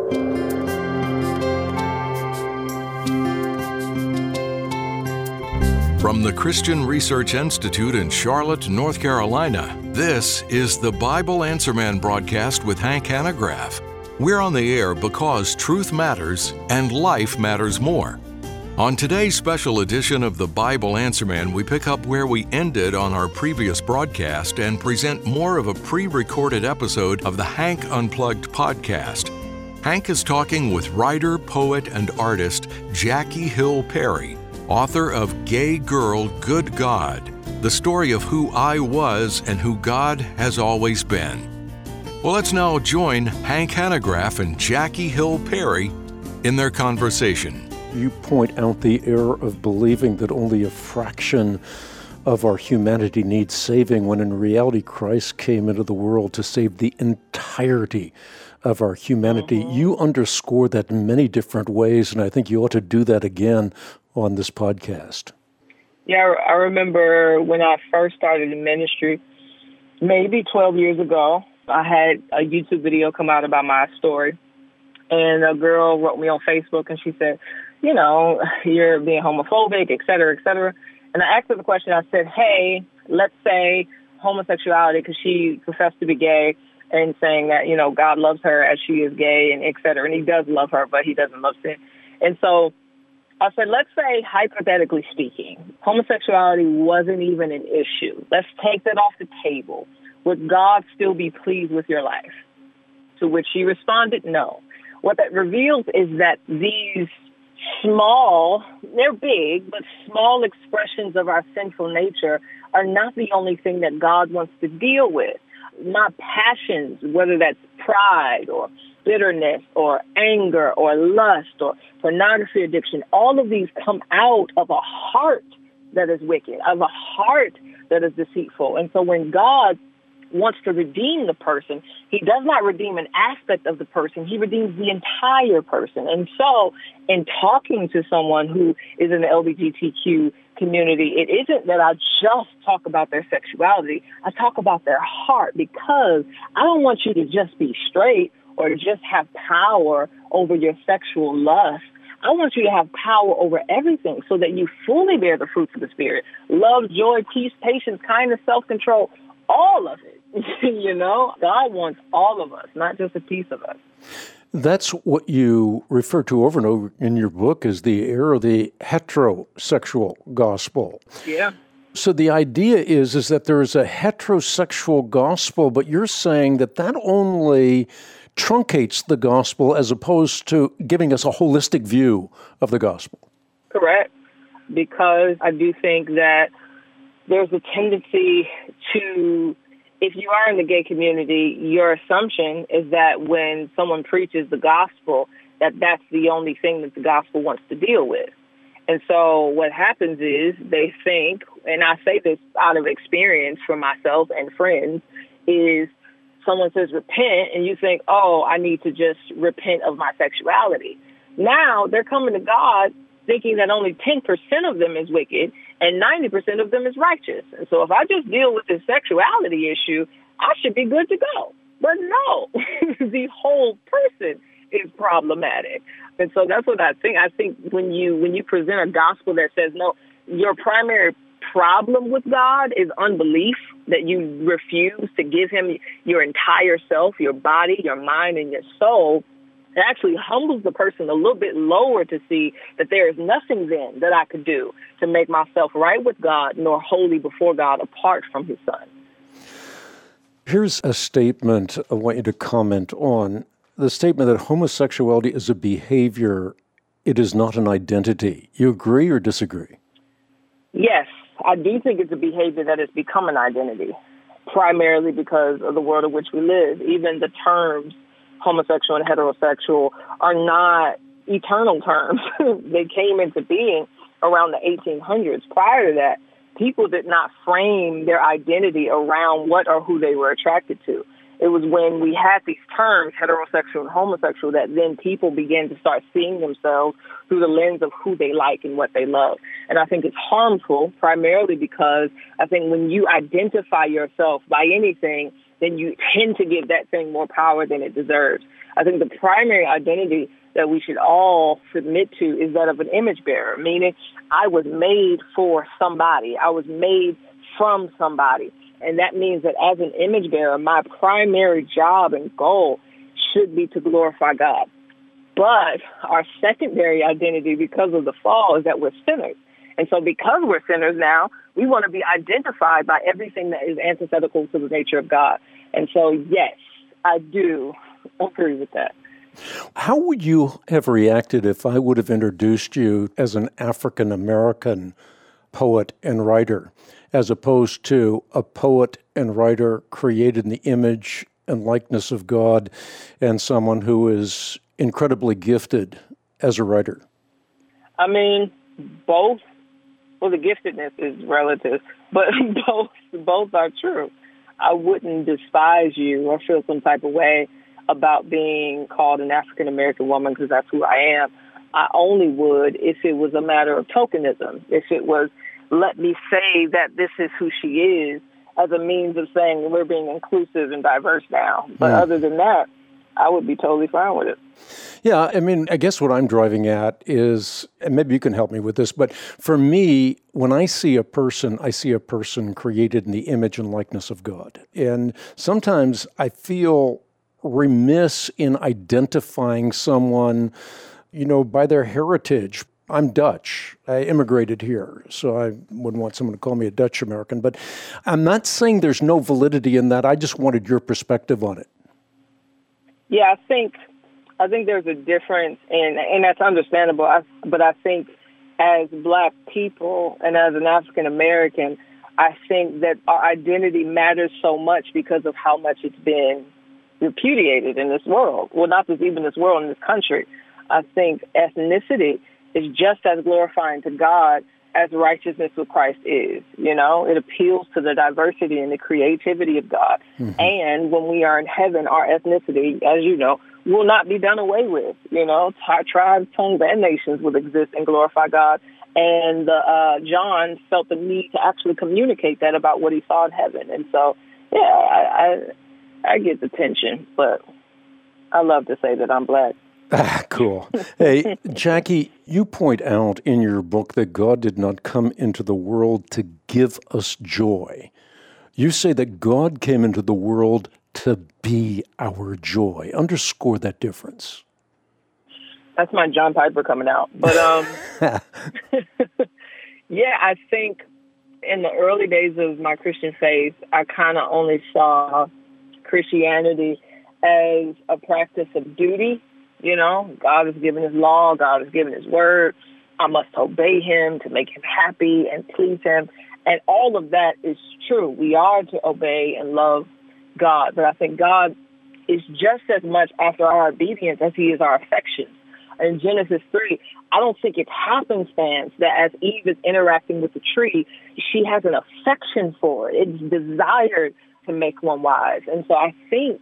From the Christian Research Institute in Charlotte, North Carolina, this is the Bible Answer Man broadcast with Hank Hanegraaff. We're on the air because truth matters and life matters more. On today's special edition of the Bible Answer Man, we pick up where we ended on our previous broadcast and present more of a pre-recorded episode of the Hank Unplugged podcast. Hank is talking with writer, poet, and artist Jackie Hill Perry, author of Gay Girl, Good God, the story of who I was and who God has always been. Well, let's now join Hank Hanegraaff and Jackie Hill Perry in their conversation. You point out the error of believing that only a fraction of our humanity needs saving, when in reality Christ came into the world to save the entirety of our humanity. You underscore that in many different ways, and I think you ought to do that again on this podcast. Yeah, I remember when I first started in ministry, maybe 12 years ago, I had a YouTube video come out about my story, and a girl wrote me on Facebook, and she said, you know, you're being homophobic, et cetera, et cetera. And I asked her the question, I said, hey, let's say homosexuality, because she professed to be gay, and saying that, you know, God loves her as she is gay, and et cetera, and he does love her, but he doesn't love sin. And so I said, let's say, hypothetically speaking, homosexuality wasn't even an issue. Let's take that off the table. Would God still be pleased with your life? To which she responded, no. What that reveals is that these small, they're big, but small expressions of our sinful nature are not the only thing that God wants to deal with. Not passions, whether that's pride or bitterness or anger or lust or pornography addiction, all of these come out of a heart that is wicked, of a heart that is deceitful. And so when God wants to redeem the person, he does not redeem an aspect of the person, he redeems the entire person. And so in talking to someone who is in the LGBTQ community, it isn't that I just talk about their sexuality, I talk about their heart, because I don't want you to just be straight or just have power over your sexual lust. I want you to have power over everything so that you fully bear the fruits of the Spirit. Love, joy, peace, patience, kindness, self-control, all of it. You know, God wants all of us, not just a piece of us. That's what you refer to over and over in your book as the error of the heterosexual gospel. Yeah. So the idea is that there is a heterosexual gospel, but you're saying that only truncates the gospel as opposed to giving us a holistic view of the gospel. Correct. Because I do think that there's a tendency to, if you are in the gay community, your assumption is that when someone preaches the gospel, that's the only thing that the gospel wants to deal with. And so what happens is they think, and I say this out of experience for myself and friends, is someone says repent, and you think, oh, I need to just repent of my sexuality. Now they're coming to God thinking that only 10% of them is wicked and 90% of them is righteous. And so if I just deal with this sexuality issue, I should be good to go. But no, the whole person is problematic. And so that's what I think. I think when you present a gospel that says, no, your primary problem with God is unbelief, that you refuse to give him your entire self, your body, your mind, and your soul, it actually humbles the person a little bit lower to see that there is nothing then that I could do to make myself right with God nor holy before God apart from his son. Here's a statement I want you to comment on. The statement that homosexuality is a behavior, it is not an identity. You agree or disagree? Yes, I do think it's a behavior that has become an identity, primarily because of the world in which we live. Even the terms homosexual and heterosexual are not eternal terms. They came into being around the 1800s. Prior to that, people did not frame their identity around what or who they were attracted to. It was when we had these terms, heterosexual and homosexual, that then people began to start seeing themselves through the lens of who they like and what they love. And I think it's harmful primarily because I think when you identify yourself by anything, then you tend to give that thing more power than it deserves. I think the primary identity that we should all submit to is that of an image bearer, meaning I was made for somebody. I was made from somebody. And that means that as an image bearer, my primary job and goal should be to glorify God. But our secondary identity, because of the fall, is that we're sinners. And so because we're sinners now, we want to be identified by everything that is antithetical to the nature of God. And so, yes, I do agree with that. How would you have reacted if I would have introduced you as an African-American poet and writer, as opposed to a poet and writer created in the image and likeness of God and someone who is incredibly gifted as a writer? I mean, both. Well, the giftedness is relative, but both are true. I wouldn't despise you or feel some type of way about being called an African-American woman because that's who I am. I only would if it was a matter of tokenism, if it was, let me say that this is who she is as a means of saying we're being inclusive and diverse now. But other than that, I would be totally fine with it. Yeah, I mean, I guess what I'm driving at is, and maybe you can help me with this, but for me, when I see a person created in the image and likeness of God. And sometimes I feel remiss in identifying someone, by their heritage. I'm Dutch. I immigrated here, so I wouldn't want someone to call me a Dutch American. But I'm not saying there's no validity in that. I just wanted your perspective on it. Yeah, I think there's a difference, and that's understandable. But I think as Black people and as an African American, I think that our identity matters so much because of how much it's been repudiated in this world. Well, not just even this world, in this country. I think ethnicity is just as glorifying to God as righteousness with Christ is. It appeals to the diversity and the creativity of God. Mm-hmm. And when we are in heaven, our ethnicity, as you know, will not be done away with. Tribes, tongues, and nations will exist and glorify God. And John felt the need to actually communicate that about what he saw in heaven. And so, yeah, I get the tension, but I love to say that I'm Black. Cool. Hey, Jackie, you point out in your book that God did not come into the world to give us joy. You say that God came into the world to be our joy. Underscore that difference. That's my John Piper coming out. But, yeah, I think in the early days of my Christian faith, I kind of only saw Christianity as a practice of duty. God has given his law, God has given his word. I must obey him to make him happy and please him. And all of that is true. We are to obey and love God. But I think God is just as much after our obedience as he is our affection. In Genesis 3, I don't think it's happenstance that as Eve is interacting with the tree, she has an affection for it. It's desired to make one wise. And so I think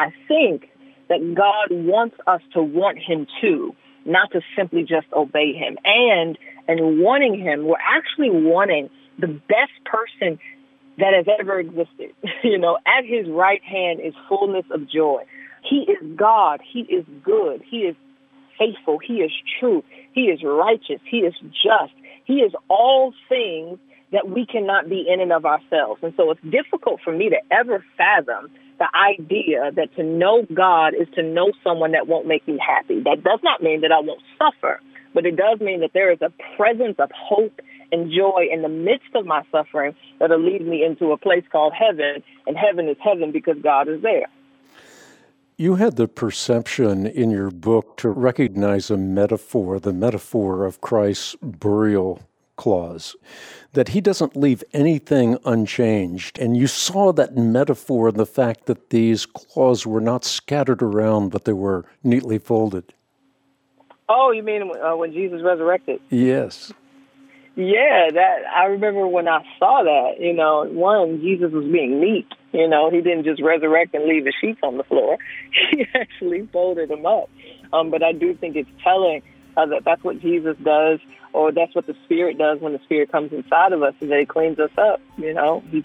that God wants us to want him too, not to simply just obey him. And wanting him, we're actually wanting the best person that has ever existed. At his right hand is fullness of joy. He is God. He is good. He is faithful. He is true. He is righteous. He is just. He is all things that we cannot be in and of ourselves. And so it's difficult for me to ever fathom the idea that to know God is to know someone that won't make me happy. That does not mean that I won't suffer, but it does mean that there is a presence of hope and joy in the midst of my suffering that'll lead me into a place called heaven, and heaven is heaven because God is there. You had the perception in your book to recognize the metaphor of Christ's burial clause, that he doesn't leave anything unchanged. And you saw that metaphor in the fact that these clauses were not scattered around, but they were neatly folded. Oh, you mean when Jesus resurrected? Yes. Yeah, that I remember when I saw that, one, Jesus was being neat. He didn't just resurrect and leave his sheets on the floor. He actually folded them up. But I do think it's telling that that's what Jesus does, or that's what the Spirit does when the Spirit comes inside of us, is that it cleans us up.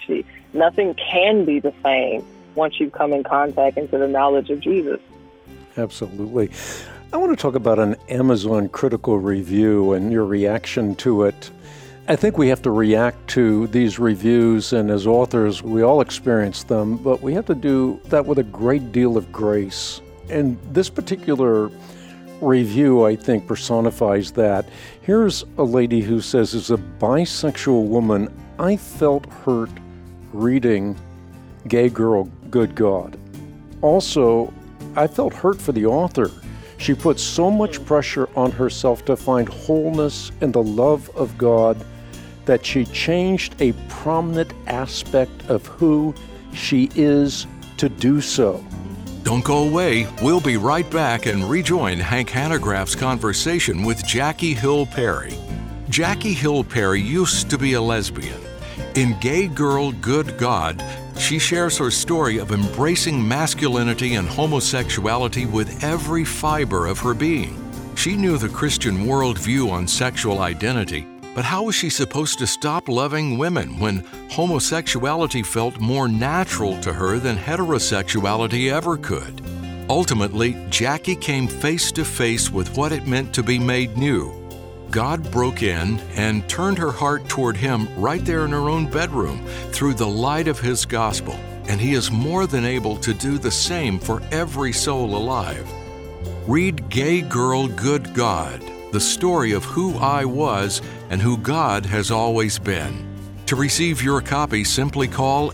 Nothing can be the same once you come in contact into the knowledge of Jesus. Absolutely. I want to talk about an Amazon critical review and your reaction to it. I think we have to react to these reviews, and as authors, we all experience them, but we have to do that with a great deal of grace. And this particular review, I think, personifies that. Here's a lady who says, as a bisexual woman, I felt hurt reading Gay Girl, Good God. Also, I felt hurt for the author. She put so much pressure on herself to find wholeness in the love of God that she changed a prominent aspect of who she is to do so. Don't go away. We'll be right back and rejoin Hank Hanegraaff's conversation with Jackie Hill Perry. Jackie Hill Perry used to be a lesbian. In Gay Girl, Good God, she shares her story of embracing masculinity and homosexuality with every fiber of her being. She knew the Christian worldview on sexual identity, but how was she supposed to stop loving women when homosexuality felt more natural to her than heterosexuality ever could? Ultimately, Jackie came face to face with what it meant to be made new. God broke in and turned her heart toward Him right there in her own bedroom through the light of His gospel, and He is more than able to do the same for every soul alive. Read Gay Girl, Good God, the story of who I was and who God has always been. To receive your copy, simply call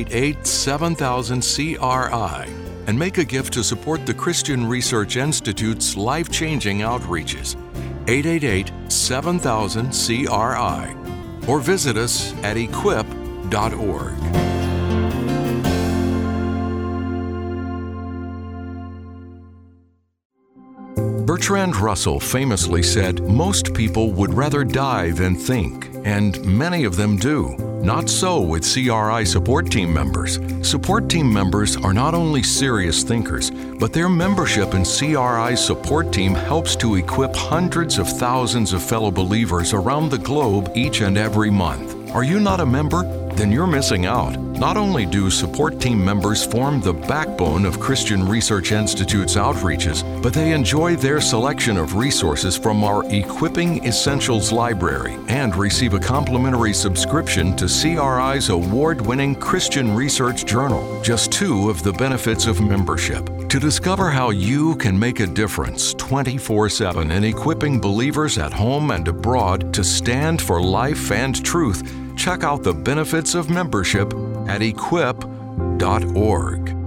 888-7000-CRI and make a gift to support the Christian Research Institute's life-changing outreaches. 888-7000-CRI, or visit us at equip.org. Bertrand Russell famously said, "Most people would rather die than think," and many of them do. Not so with CRI support team members. Support team members are not only serious thinkers, but their membership in CRI's support team helps to equip hundreds of thousands of fellow believers around the globe each and every month. Are you not a member? Then you're missing out. Not only do support team members form the backbone of Christian Research Institute's outreaches, but they enjoy their selection of resources from our Equipping Essentials library and receive a complimentary subscription to CRI's award-winning Christian Research Journal, just two of the benefits of membership. To discover how you can make a difference 24/7 in equipping believers at home and abroad to stand for life and truth, check out the benefits of membership at equip.org.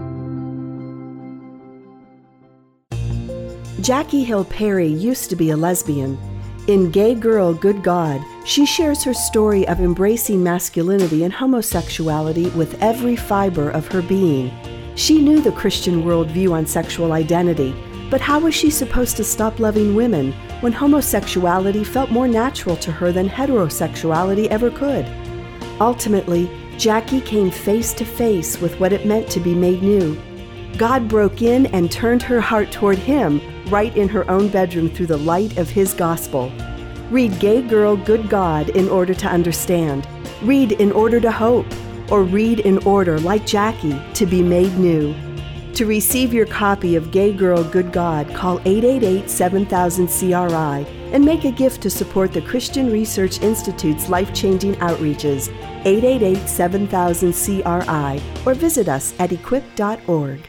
Jackie Hill Perry used to be a lesbian. In Gay Girl, Good God, she shares her story of embracing masculinity and homosexuality with every fiber of her being. She knew the Christian worldview on sexual identity, but how was she supposed to stop loving women when homosexuality felt more natural to her than heterosexuality ever could? Ultimately, Jackie came face to face with what it meant to be made new. God broke in and turned her heart toward Him right in her own bedroom through the light of His gospel. Read Gay Girl, Good God in order to understand. Read in order to hope. Or read in order, like Jackie, to be made new. To receive your copy of Gay Girl, Good God, call 888-7000-CRI and make a gift to support the Christian Research Institute's life-changing outreaches, 888-7000-CRI, or visit us at equip.org.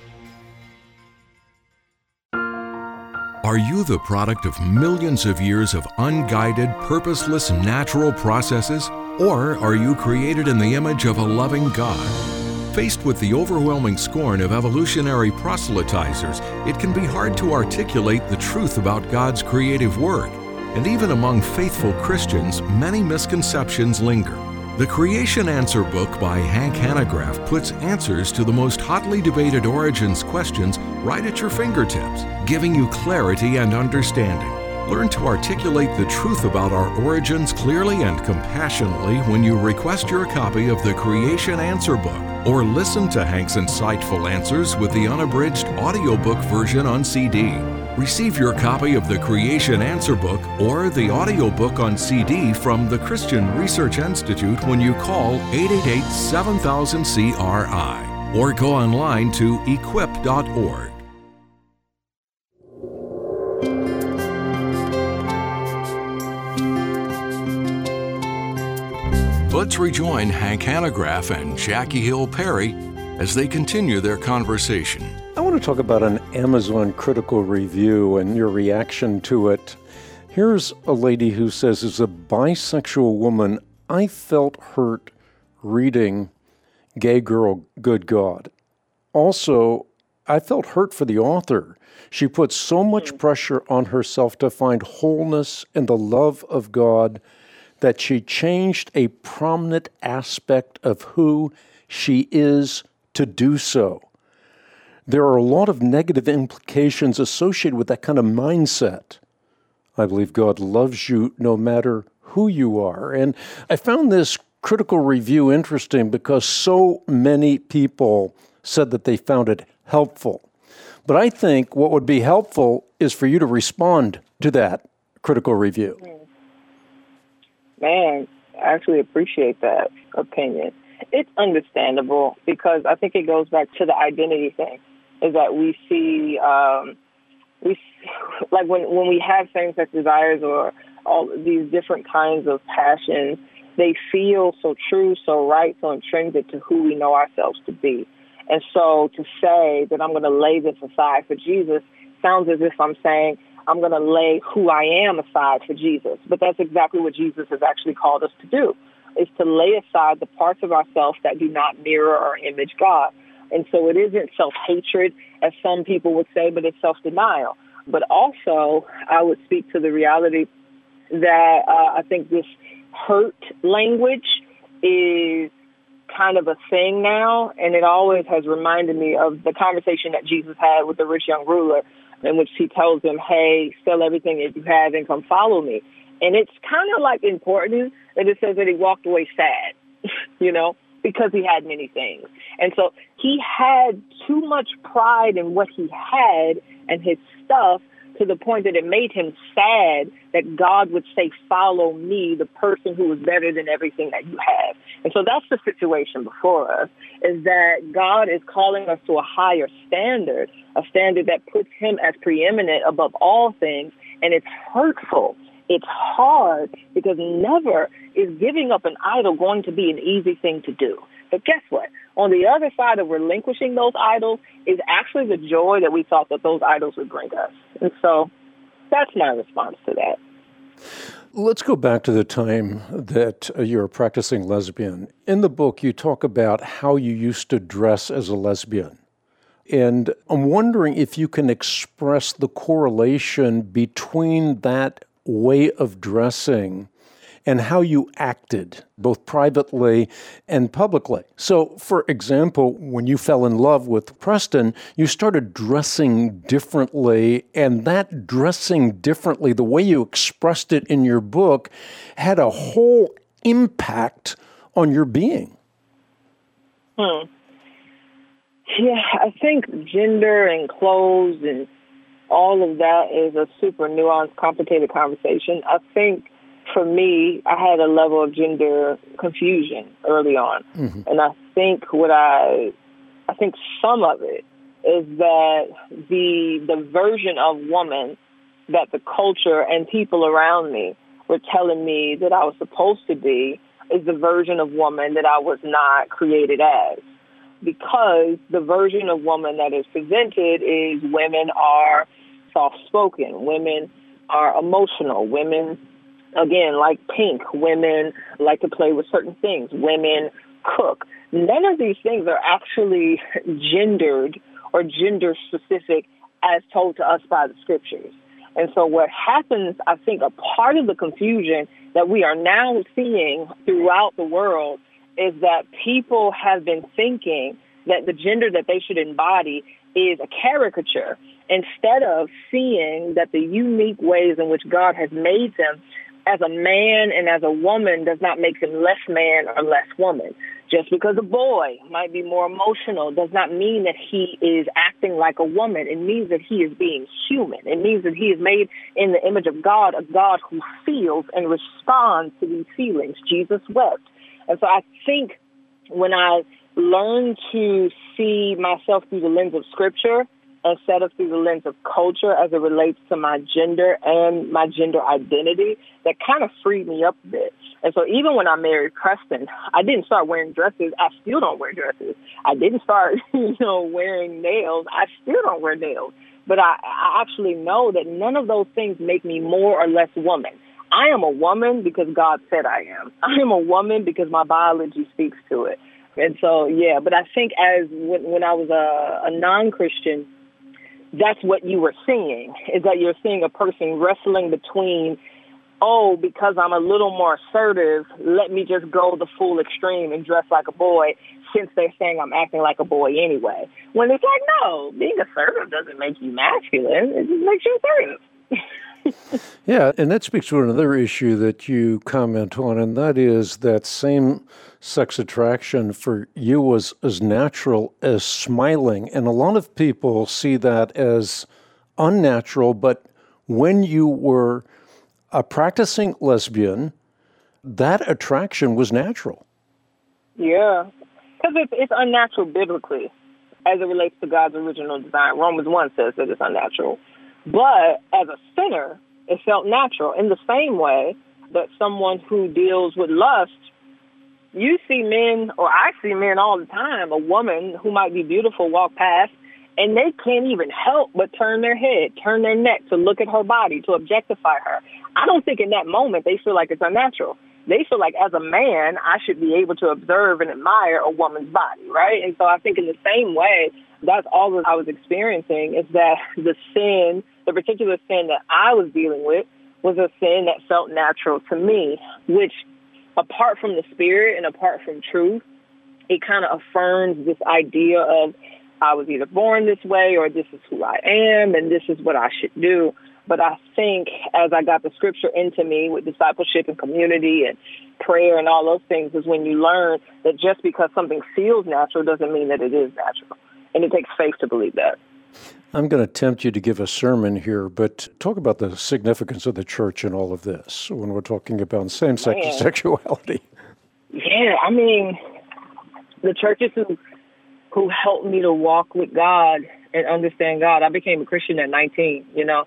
Are you the product of millions of years of unguided, purposeless, natural processes? Or are you created in the image of a loving God? Faced with the overwhelming scorn of evolutionary proselytizers, it can be hard to articulate the truth about God's creative work. And even among faithful Christians, many misconceptions linger. The Creation Answer book by Hank Hanegraaff puts answers to the most hotly debated origins questions right at your fingertips, giving you clarity and understanding. Learn to articulate the truth about our origins clearly and compassionately when you request your copy of the Creation Answer book, or listen to Hank's insightful answers with the unabridged audiobook version on CD. Receive your copy of the Creation Answer book or the audiobook on CD from the Christian Research Institute when you call 888-7000-CRI or go online to equip.org. Let's rejoin Hank Hanegraaff and Jackie Hill Perry as they continue their conversation. I want to talk about an Amazon critical review and your reaction to it. Here's a lady who says, as a bisexual woman, I felt hurt reading Gay Girl, Good God. Also, I felt hurt for the author. She put so much pressure on herself to find wholeness in the love of God that she changed a prominent aspect of who she is to do so. There are a lot of negative implications associated with that kind of mindset. I believe God loves you no matter who you are. And I found this critical review interesting because so many people said that they found it helpful. But I think what would be helpful is for you to respond to that critical review. Man, I actually appreciate that opinion. It's understandable because I think it goes back to the identity thing, is that we see, like when we have same-sex desires or all these different kinds of passions, they feel so true, so right, so intrinsic to who we know ourselves to be. And so to say that I'm going to lay this aside for Jesus sounds as if I'm saying I'm going to lay who I am aside for Jesus. But that's exactly what Jesus has actually called us to do, is to lay aside the parts of ourselves that do not mirror or image God. And so it isn't self-hatred, as some people would say, but it's self-denial. But also, I would speak to the reality that I think this hurt language is kind of a thing now, and it always has reminded me of the conversation that Jesus had with the rich young ruler, in which he tells him, hey, sell everything that you have and come follow me. And it's kind of like important that it says that he walked away sad, because he had many things. And so he had too much pride in what he had and his stuff to the point that it made him sad that God would say, follow me, the person who is better than everything that you have. And so that's the situation before us, is that God is calling us to a higher standard, a standard that puts him as preeminent above all things. And it's hurtful. It's hard because never is giving up an idol going to be an easy thing to do. But guess what? On the other side of relinquishing those idols is actually the joy that we thought that those idols would bring us. And so that's my response to that. Let's go back to the time that you're a practicing lesbian. In the book, you talk about how you used to dress as a lesbian. And I'm wondering if you can express the correlation between that way of dressing and how you acted, both privately and publicly. So, for example, when you fell in love with Preston, you started dressing differently, and that dressing differently, the way you expressed it in your book, had a whole impact on your being. Yeah, I think gender and clothes and all of that is a super nuanced, complicated conversation. I think for me, I had a level of gender confusion early on. Mm-hmm. And I think I think some of it is that the version of woman that the culture and people around me were telling me that I was supposed to be is the version of woman that I was not created as. Because the version of woman that is presented is women are soft-spoken, women are emotional, women, again, like Pink, women like to play with certain things, women cook. None of these things are actually gendered or gender-specific as told to us by the scriptures. And so what happens, I think, a part of the confusion that we are now seeing throughout the world is that people have been thinking that the gender that they should embody is a caricature, instead of seeing that the unique ways in which God has made them as a man and as a woman does not make them less man or less woman. Just because a boy might be more emotional does not mean that he is acting like a woman. It means that he is being human. It means that he is made in the image of God, a God who feels and responds to these feelings. Jesus wept. And so I think when I learned to see myself through the lens of Scripture, instead of through the lens of culture as it relates to my gender and my gender identity, that kind of freed me up a bit. And so even when I married Preston, I didn't start wearing dresses. I still don't wear dresses. I didn't start, wearing nails. I still don't wear nails. But I actually know that none of those things make me more or less woman. I am a woman because God said I am. I am a woman because my biology speaks to it. And so, yeah, but I think when I was a non-Christian, that's what you were seeing, is that you're seeing a person wrestling between, because I'm a little more assertive, let me just go the full extreme and dress like a boy, since they're saying I'm acting like a boy anyway. When it's like, no, being assertive doesn't make you masculine. It just makes you assertive. Yeah, and that speaks to another issue that you comment on, and that is that same-sex attraction for you was as natural as smiling. And a lot of people see that as unnatural, but when you were a practicing lesbian, that attraction was natural. Yeah, because it's unnatural biblically as it relates to God's original design. Romans 1 says that it's unnatural. But as a sinner, it felt natural in the same way that someone who deals with lust, you see men, or I see men all the time, a woman who might be beautiful walk past, and they can't even help but turn their head, turn their neck to look at her body, to objectify her. I don't think in that moment they feel like it's unnatural. They feel like as a man, I should be able to observe and admire a woman's body, right? And so I think in the same way, that's all that I was experiencing, is that the sin, the particular sin that I was dealing with, was a sin that felt natural to me, which apart from the spirit and apart from truth, it kind of affirms this idea of I was either born this way or this is who I am and this is what I should do. But I think as I got the scripture into me with discipleship and community and prayer and all those things is when you learn that just because something feels natural doesn't mean that it is natural. And it takes faith to believe that. I'm going to tempt you to give a sermon here, but talk about the significance of the church in all of this when we're talking about same-sex sexuality. Yeah, I mean, the churches who helped me to walk with God and understand God. I became a Christian at 19,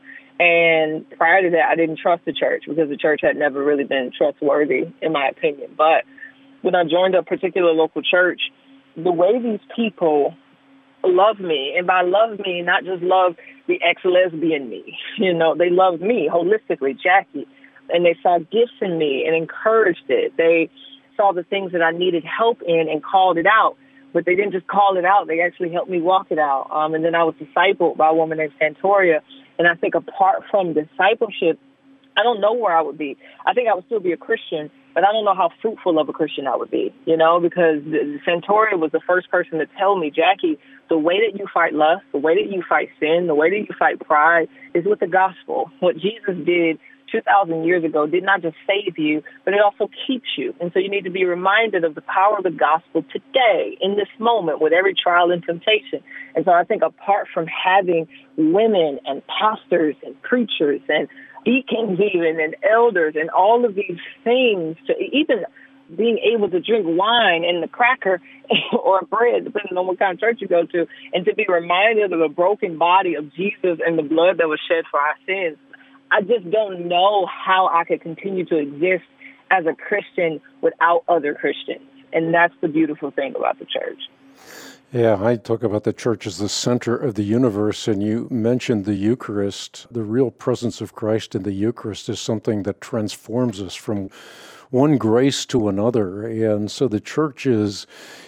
and prior to that, I didn't trust the church because the church had never really been trustworthy, in my opinion. But when I joined a particular local church, the way these people love me, and by love me, not just love the ex-lesbian me, they loved me holistically, Jackie, and they saw gifts in me and encouraged it. They saw the things that I needed help in and called it out, but they didn't just call it out, they actually helped me walk it out. And then I was discipled by a woman named Santoria, and I think apart from discipleship, I don't know where I would be. I think I would still be a Christian, but I don't know how fruitful of a Christian I would be, because Santoria was the first person to tell me, Jackie, the way that you fight lust, the way that you fight sin, the way that you fight pride is with the gospel. What Jesus did 2,000 years ago did not just save you, but it also keeps you. And so you need to be reminded of the power of the gospel today, in this moment, with every trial and temptation. And so I think apart from having women and pastors and preachers and deacons even and elders and all of these things, to even being able to drink wine and the cracker or bread, depending on what kind of church you go to, and to be reminded of the broken body of Jesus and the blood that was shed for our sins, I just don't know how I could continue to exist as a Christian without other Christians. And that's the beautiful thing about the church. Yeah, I talk about the church as the center of the universe, and you mentioned the Eucharist. The real presence of Christ in the Eucharist is something that transforms us from one grace to another. And so the church is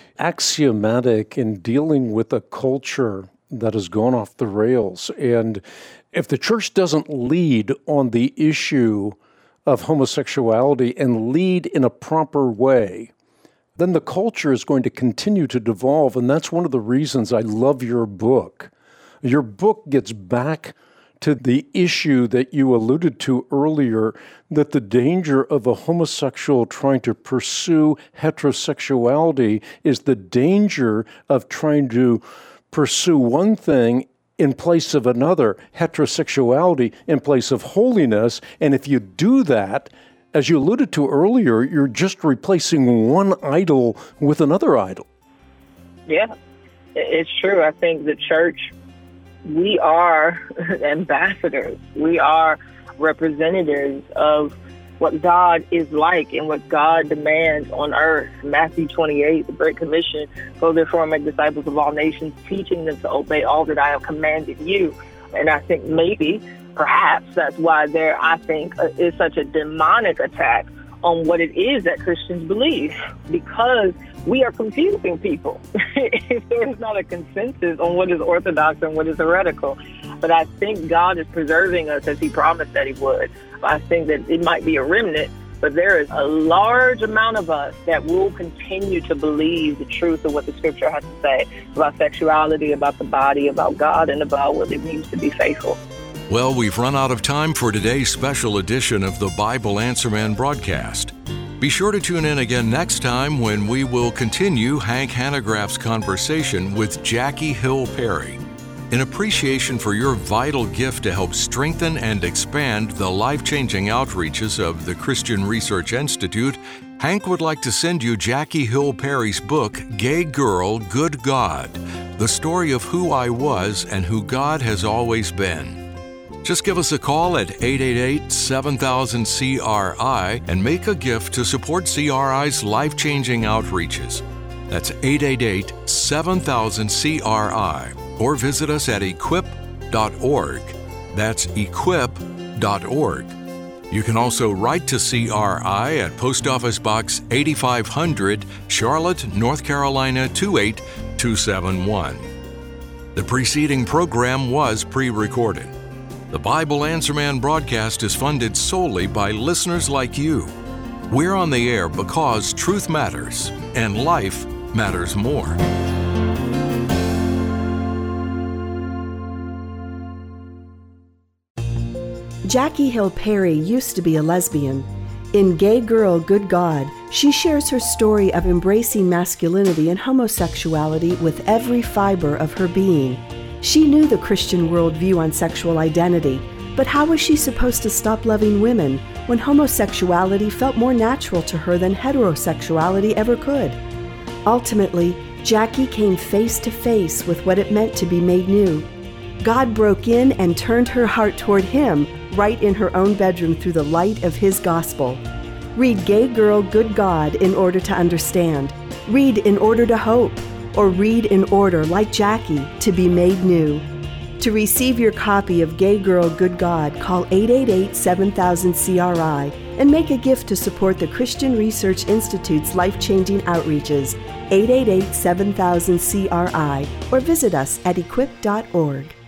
axiomatic in dealing with a culture that has gone off the rails. And if the church doesn't lead on the issue of homosexuality and lead in a proper way, then the culture is going to continue to devolve. And that's one of the reasons I love your book. Your book gets back to the issue that you alluded to earlier, that the danger of a homosexual trying to pursue heterosexuality is the danger of trying to pursue one thing in place of another, heterosexuality in place of holiness. And if you do that, as you alluded to earlier, you're just replacing one idol with another idol. Yeah, it's true. I think the church we are ambassadors. We are representatives of what God is like and what God demands on earth. Matthew 28, the Great Commission, go therefore and make disciples of all nations, teaching them to obey all that I have commanded you. And I think perhaps that's why there, is such a demonic attack on what it is that Christians believe, because we are confusing people. If there's not a consensus on what is orthodox and what is heretical. But I think God is preserving us as he promised that he would. I think that it might be a remnant, but there is a large amount of us that will continue to believe the truth of what the scripture has to say about sexuality, about the body, about God, and about what it means to be faithful. Well, we've run out of time for today's special edition of the Bible Answer Man broadcast. Be sure to tune in again next time when we will continue Hank Hanegraaff's conversation with Jackie Hill Perry. In appreciation for your vital gift to help strengthen and expand the life-changing outreaches of the Christian Research Institute, Hank would like to send you Jackie Hill Perry's book, Gay Girl, Good God, the story of who I was and who God has always been. Just give us a call at 888-7000-CRI and make a gift to support CRI's life-changing outreaches. That's 888-7000-CRI, or visit us at equip.org. That's equip.org. You can also write to CRI at Post Office Box 8500, Charlotte, North Carolina 28271. The preceding program was pre-recorded. The Bible Answer Man broadcast is funded solely by listeners like you. We're on the air because truth matters and life matters more. Jackie Hill Perry used to be a lesbian. In Gay Girl, Good God, she shares her story of embracing masculinity and homosexuality with every fiber of her being. She knew the Christian worldview on sexual identity, but how was she supposed to stop loving women when homosexuality felt more natural to her than heterosexuality ever could? Ultimately, Jackie came face to face with what it meant to be made new. God broke in and turned her heart toward him right in her own bedroom through the light of his gospel. Read Gay Girl, Good God in order to understand. Read in order to hope. Or read in order, like Jackie, to be made new. To receive your copy of Gay Girl, Good God, call 888-7000-CRI and make a gift to support the Christian Research Institute's life-changing outreaches, 888-7000-CRI, or visit us at equip.org.